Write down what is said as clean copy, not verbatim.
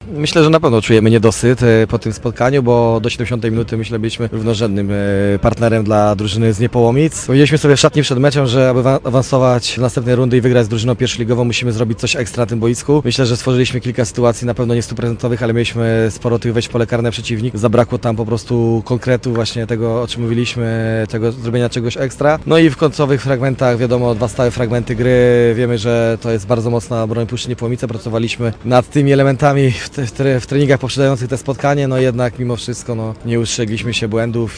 Myślę, że na pewno czujemy niedosyt po tym spotkaniu, bo do 70 minuty myślę byliśmy równorzędnym partnerem dla drużyny z Niepołomic. Powiedzieliśmy sobie w szatni przed meczem, że aby awansować w następne rundy i wygrać z drużyną pierwszoligową, musimy zrobić coś ekstra na tym boisku. Myślę, że stworzyliśmy kilka sytuacji, na pewno nie 100%, ale mieliśmy sporo tych wejść w pole karne przeciwnik. Zabrakło tam po prostu konkretu właśnie tego, o czym mówiliśmy, tego zrobienia czegoś ekstra. No i w końcowych fragmentach, wiadomo, 2 stałe fragmenty gry. Wiemy, że to jest bardzo mocna broń Puszczy Niepołomice. Pracowaliśmy nad tymi elementami w treningach poprzedzających te spotkanie, no jednak mimo wszystko nie ustrzegliśmy się błędów